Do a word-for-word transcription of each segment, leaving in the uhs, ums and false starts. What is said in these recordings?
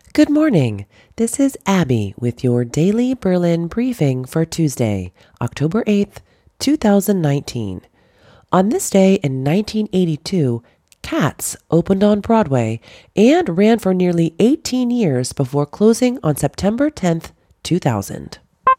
Good morning. This is Abby with your daily Berlin briefing for Tuesday, October eighth, two thousand nineteen. On this day in nineteen eighty-two, Cats opened on Broadway and ran for nearly eighteen years before closing on September tenth, two thousand.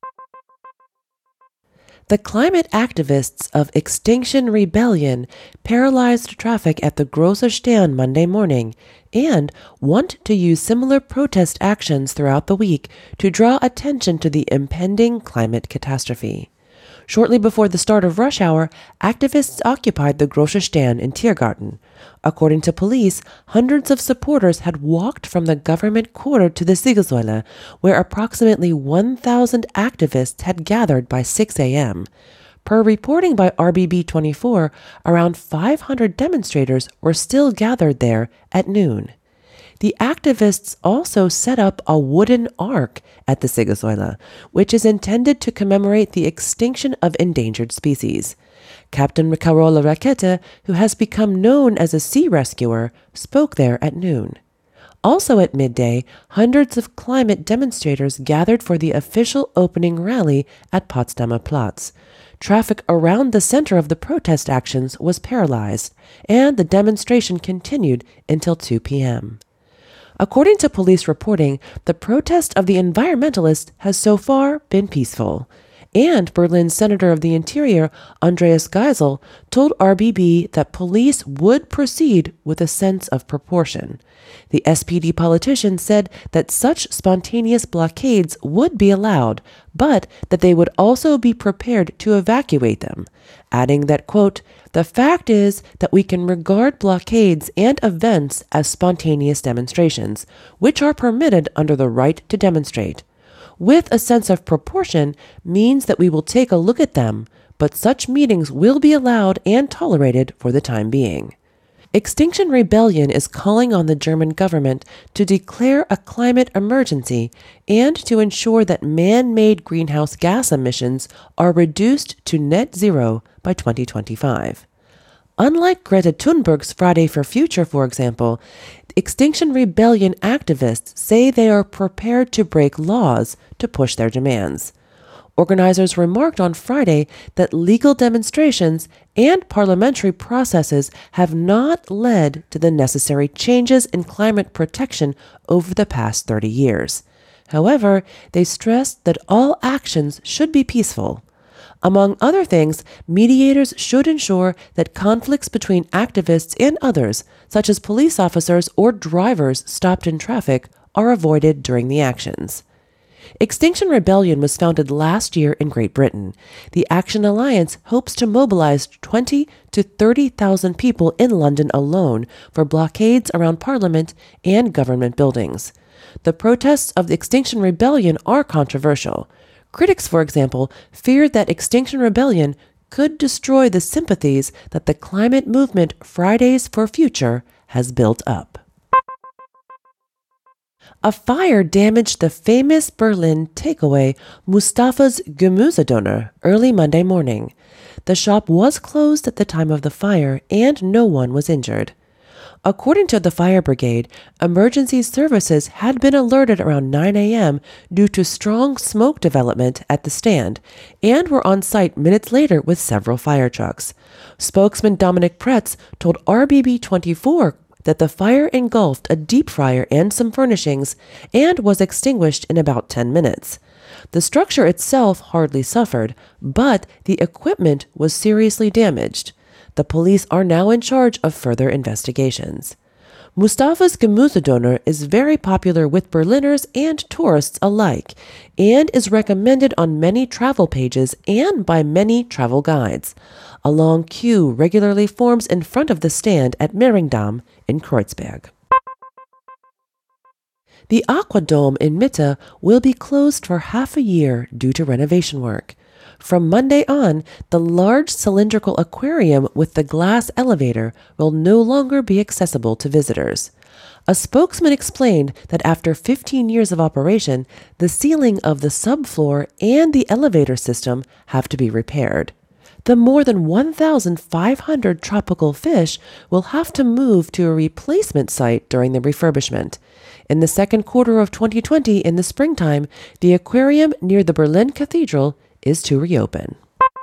The climate activists of Extinction Rebellion paralyzed traffic at the Großer Stern Monday morning and want to use similar protest actions throughout the week to draw attention to the impending climate catastrophe. Shortly before the start of rush hour, activists occupied the Großer Stern in Tiergarten. According to police, hundreds of supporters had walked from the government quarter to the Siegessäule, where approximately one thousand activists had gathered by six a.m. Per reporting by R B B twenty-four, around five hundred demonstrators were still gathered there at noon. The activists also set up a wooden ark at the Siegessäule, which is intended to commemorate the extinction of endangered species. Captain Carola Rackete, who has become known as a sea rescuer, spoke there at noon. Also at midday, hundreds of climate demonstrators gathered for the official opening rally at Potsdamer Platz. Traffic around the center of the protest actions was paralyzed, and the demonstration continued until two p.m. According to police reporting, the protest of the environmentalists has so far been peaceful. And Berlin's Senator of the Interior, Andreas Geisel, told R B B that police would proceed with a sense of proportion. The S P D politician said that such spontaneous blockades would be allowed, but that they would also be prepared to evacuate them, adding that, quote, "The fact is that we can regard blockades and events as spontaneous demonstrations, which are permitted under the right to demonstrate. With a sense of proportion means that we will take a look at them, but such meetings will be allowed and tolerated for the time being." Extinction Rebellion is calling on the German government to declare a climate emergency and to ensure that man-made greenhouse gas emissions are reduced to net zero by twenty twenty-five. Unlike Greta Thunberg's Friday for Future, for example, Extinction Rebellion activists say they are prepared to break laws to push their demands. Organizers remarked on Friday that legal demonstrations and parliamentary processes have not led to the necessary changes in climate protection over the past thirty years. However, they stressed that all actions should be peaceful. Among other things, mediators should ensure that conflicts between activists and others, such as police officers or drivers stopped in traffic, are avoided during the actions. Extinction Rebellion was founded last year in Great Britain. The Action Alliance hopes to mobilize twenty to thirty thousand people in London alone for blockades around Parliament and government buildings. The protests of the Extinction Rebellion are controversial. Critics, for example, feared that Extinction Rebellion could destroy the sympathies that the climate movement Fridays for Future has built up. A fire damaged the famous Berlin takeaway Mustafa's Gemüsedöner early Monday morning. The shop was closed at the time of the fire and no one was injured. According to the fire brigade, emergency services had been alerted around nine a.m. due to strong smoke development at the stand and were on site minutes later with several fire trucks. Spokesman Dominik Pretz told R B B twenty-four that the fire engulfed a deep fryer and some furnishings and was extinguished in about ten minutes. The structure itself hardly suffered, but the equipment was seriously damaged. The police are now in charge of further investigations. Mustafa's Gemüsedöner is very popular with Berliners and tourists alike and is recommended on many travel pages and by many travel guides. A long queue regularly forms in front of the stand at Mehringdamm in Kreuzberg. The Aquadome in Mitte will be closed for half a year due to renovation work. From Monday on, the large cylindrical aquarium with the glass elevator will no longer be accessible to visitors. A spokesman explained that after fifteen years of operation, the ceiling of the subfloor and the elevator system have to be repaired. The more than one thousand five hundred tropical fish will have to move to a replacement site during the refurbishment. In the second quarter of twenty twenty, in the springtime, the aquarium near the Berlin Cathedral is to reopen.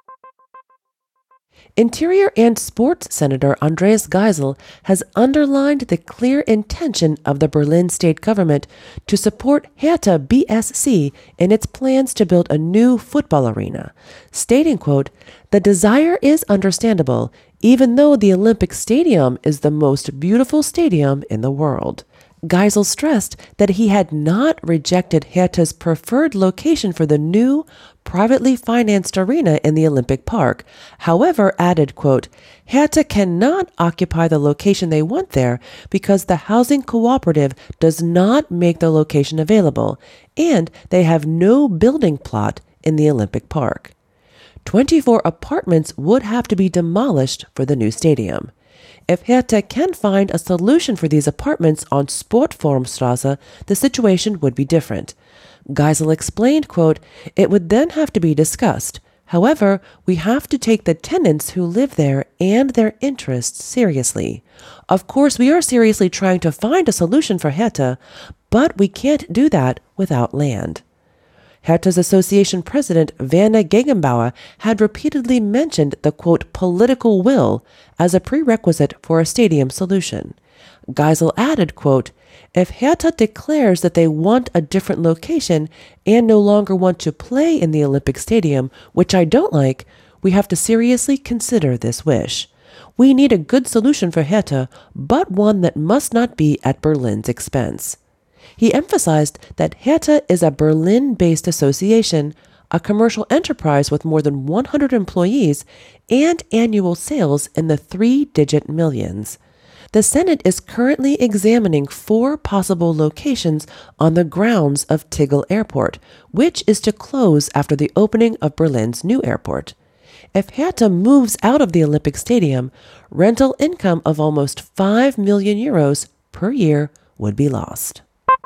Interior and Sports Senator Andreas Geisel has underlined the clear intention of the Berlin state government to support Hertha B S C in its plans to build a new football arena, stating, quote, "The desire is understandable, even though the Olympic Stadium is the most beautiful stadium in the world." Geisel stressed that he had not rejected Hertha's preferred location for the new, privately financed arena in the Olympic Park. However, added, quote, "Hertha cannot occupy the location they want there because the housing cooperative does not make the location available, and they have no building plot in the Olympic Park." twenty-four apartments would have to be demolished for the new stadium. If Hertha can find a solution for these apartments on Sportforumstrasse, the situation would be different. Geisel explained, quote, "It would then have to be discussed. However, we have to take the tenants who live there and their interests seriously. Of course, we are seriously trying to find a solution for Hertha, but we can't do that without land." Hertha's association president, Werner Gegenbauer, had repeatedly mentioned the, quote, "political will" as a prerequisite for a stadium solution. Geisel added, quote, "If Hertha declares that they want a different location and no longer want to play in the Olympic Stadium, which I don't like, we have to seriously consider this wish. We need a good solution for Hertha, but one that must not be at Berlin's expense." He emphasized that Hertha is a Berlin-based association, a commercial enterprise with more than one hundred employees, and annual sales in the three-digit millions. The Senate is currently examining four possible locations on the grounds of Tegel Airport, which is to close after the opening of Berlin's new airport. If Hertha moves out of the Olympic Stadium, rental income of almost five million euros per year would be lost.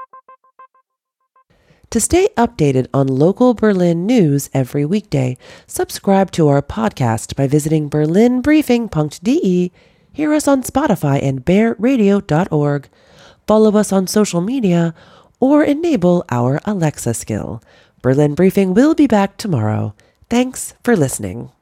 To stay updated on local Berlin news every weekday, subscribe to our podcast by visiting berlin briefing dot d e, hear us on Spotify and bear radio dot org, follow us on social media, or enable our Alexa skill. Berlin Briefing will be back tomorrow. Thanks for listening.